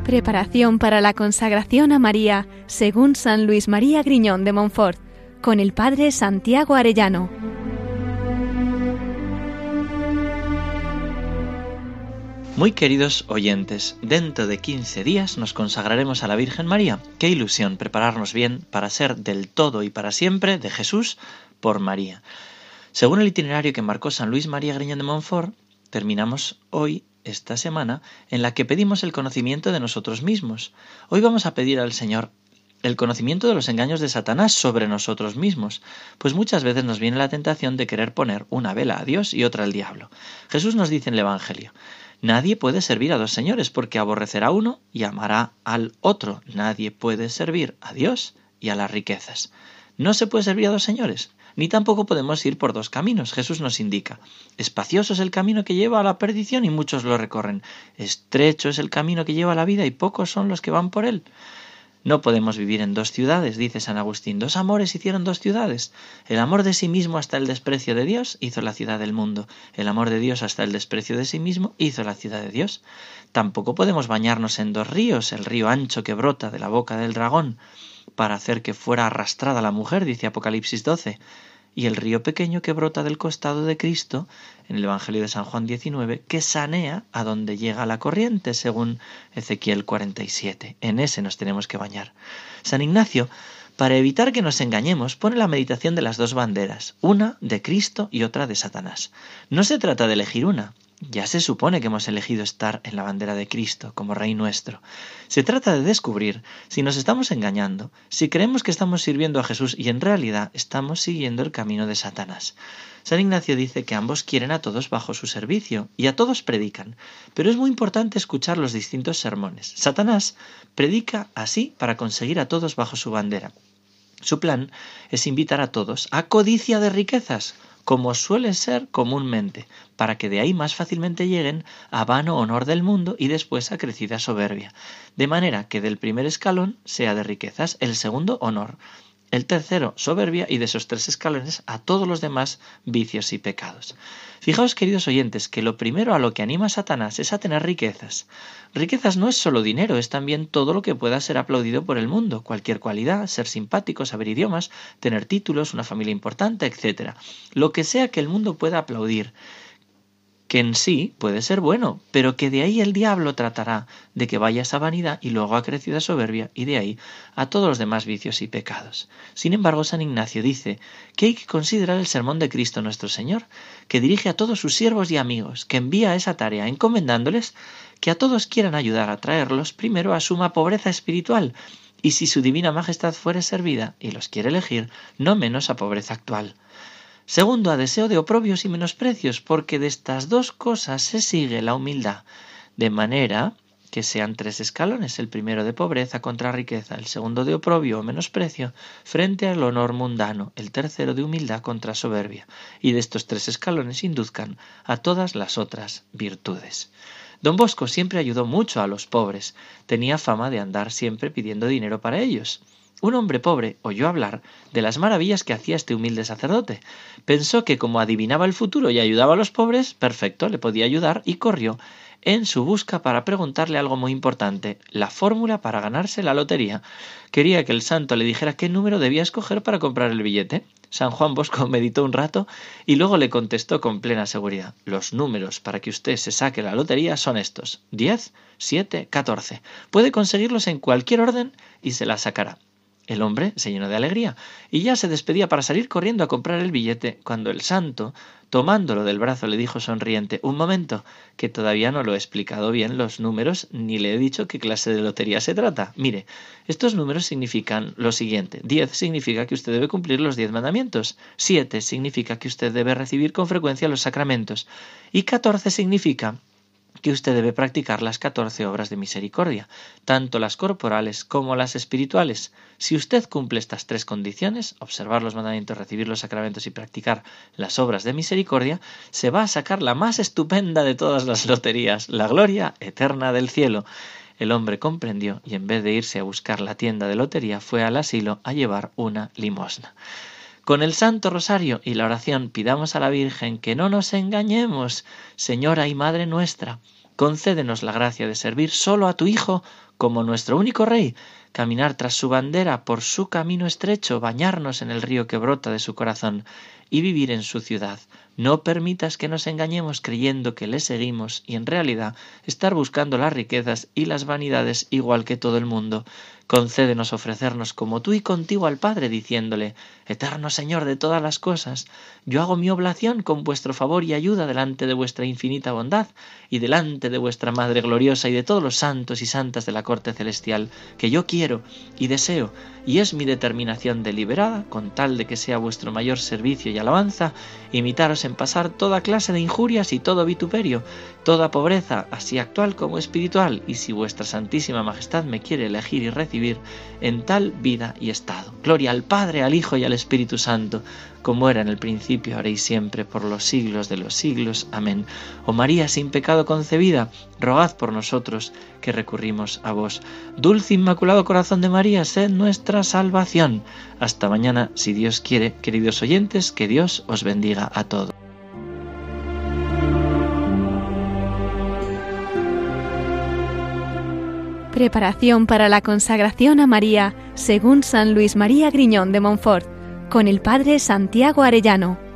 Preparación para la consagración a María, según San Luis María Griñón de Montfort, con el Padre Santiago Arellano. Muy queridos oyentes, dentro de 15 días nos consagraremos a la Virgen María. Qué ilusión prepararnos bien para ser del todo y para siempre de Jesús por María. Según el itinerario que marcó San Luis María Griñón de Montfort, terminamos hoy esta semana en la que pedimos el conocimiento de nosotros mismos. Hoy vamos a pedir al Señor el conocimiento de los engaños de Satanás sobre nosotros mismos, pues muchas veces nos viene la tentación de querer poner una vela a Dios y otra al diablo. Jesús nos dice en el Evangelio: nadie puede servir a dos señores, porque aborrecerá a uno y amará al otro. Nadie puede servir a Dios y a las riquezas. No se puede servir a dos señores, ni tampoco podemos ir por dos caminos. Jesús nos indica: espacioso es el camino que lleva a la perdición y muchos lo recorren. Estrecho es el camino que lleva a la vida y pocos son los que van por él. No podemos vivir en dos ciudades, dice San Agustín. Dos amores hicieron dos ciudades. El amor de sí mismo hasta el desprecio de Dios hizo la ciudad del mundo. El amor de Dios hasta el desprecio de sí mismo hizo la ciudad de Dios. Tampoco podemos bañarnos en dos ríos, el río ancho que brota de la boca del dragón para hacer que fuera arrastrada la mujer, dice Apocalipsis 12, y el río pequeño que brota del costado de Cristo, en el Evangelio de San Juan 19, que sanea a donde llega la corriente, según Ezequiel 47. En ese nos tenemos que bañar. San Ignacio, para evitar que nos engañemos, pone la meditación de las dos banderas, una de Cristo y otra de Satanás. No se trata de elegir una. Ya se supone que hemos elegido estar en la bandera de Cristo como Rey nuestro. Se trata de descubrir si nos estamos engañando, si creemos que estamos sirviendo a Jesús y en realidad estamos siguiendo el camino de Satanás. San Ignacio dice que ambos quieren a todos bajo su servicio y a todos predican, pero es muy importante escuchar los distintos sermones. Satanás predica así para conseguir a todos bajo su bandera. Su plan es invitar a todos a codicia de riquezas, como suele ser comúnmente, para que de ahí más fácilmente lleguen a vano honor del mundo y después a crecida soberbia, de manera que del primer escalón sea de riquezas, el segundo honor, el tercero soberbia y de esos tres escalones a todos los demás vicios y pecados. Fijaos, queridos oyentes, que lo primero a lo que anima a Satanás es a tener riquezas. Riquezas no es solo dinero, es también todo lo que pueda ser aplaudido por el mundo, cualquier cualidad, ser simpático, saber idiomas, tener títulos, una familia importante, etc. Lo que sea que el mundo pueda aplaudir, que en sí puede ser bueno, pero que de ahí el diablo tratará de que vaya esa vanidad y luego a crecida soberbia y de ahí a todos los demás vicios y pecados. Sin embargo, San Ignacio dice que hay que considerar el sermón de Cristo nuestro Señor, que dirige a todos sus siervos y amigos, que envía esa tarea encomendándoles que a todos quieran ayudar a traerlos primero a suma pobreza espiritual, y si su divina majestad fuere servida y los quiere elegir, no menos a pobreza actual. Segundo, a deseo de oprobios y menosprecios, porque de estas dos cosas se sigue la humildad, de manera que sean tres escalones, el primero de pobreza contra riqueza, el segundo de oprobio o menosprecio frente al honor mundano, el tercero de humildad contra soberbia, y de estos tres escalones induzcan a todas las otras virtudes. Don Bosco siempre ayudó mucho a los pobres, tenía fama de andar siempre pidiendo dinero para ellos. Un hombre pobre oyó hablar de las maravillas que hacía este humilde sacerdote. Pensó que como adivinaba el futuro y ayudaba a los pobres, perfecto, le podía ayudar y corrió en su busca para preguntarle algo muy importante, la fórmula para ganarse la lotería. Quería que el santo le dijera qué número debía escoger para comprar el billete. San Juan Bosco meditó un rato y luego le contestó con plena seguridad: los números para que usted se saque la lotería son estos: 10, 7, 14. Puede conseguirlos en cualquier orden y se la sacará. El hombre se llenó de alegría y ya se despedía para salir corriendo a comprar el billete, cuando el santo, tomándolo del brazo, le dijo sonriente: un momento, que todavía no lo he explicado bien los números ni le he dicho qué clase de lotería se trata. Mire, estos números significan lo siguiente: 10 significa que usted debe cumplir los 10 mandamientos, 7 significa que usted debe recibir con frecuencia los sacramentos y 14 significa que usted debe practicar las 14 obras de misericordia, tanto las corporales como las espirituales. Si usted cumple estas tres condiciones, observar los mandamientos, recibir los sacramentos y practicar las obras de misericordia, se va a sacar la más estupenda de todas las loterías, la gloria eterna del cielo. El hombre comprendió y en vez de irse a buscar la tienda de lotería, fue al asilo a llevar una limosna. Con el Santo Rosario y la oración pidamos a la Virgen que no nos engañemos, Señora y Madre nuestra. concédenos la gracia de servir solo a tu Hijo como nuestro único Rey, caminar tras su bandera por su camino estrecho, bañarnos en el río que brota de su corazón y vivir en su ciudad. No permitas que nos engañemos creyendo que le seguimos y en realidad estar buscando las riquezas y las vanidades igual que todo el mundo. Concédenos ofrecernos como tú y contigo al Padre, diciéndole: Eterno Señor de todas las cosas, yo hago mi oblación con vuestro favor y ayuda delante de vuestra infinita bondad y delante de vuestra Madre gloriosa y de todos los santos y santas de la corte celestial, que yo quiero y deseo, y es mi determinación deliberada, con tal de que sea vuestro mayor servicio y alabanza, imitaros en pasar toda clase de injurias y todo vituperio, toda pobreza, así actual como espiritual, y si vuestra Santísima Majestad me quiere elegir y recibir, en tal vida y estado. Gloria al Padre, al Hijo y al Espíritu Santo, como era en el principio, ahora y siempre, por los siglos de los siglos. Amén. Oh María, sin pecado concebida, rogad por nosotros que recurrimos a vos. Dulce Inmaculado Corazón de María, sed nuestra salvación. Hasta mañana, si Dios quiere, queridos oyentes, que Dios os bendiga a todos. Preparación para la consagración a María, según San Luis María Griñón de Montfort, con el Padre Santiago Arellano.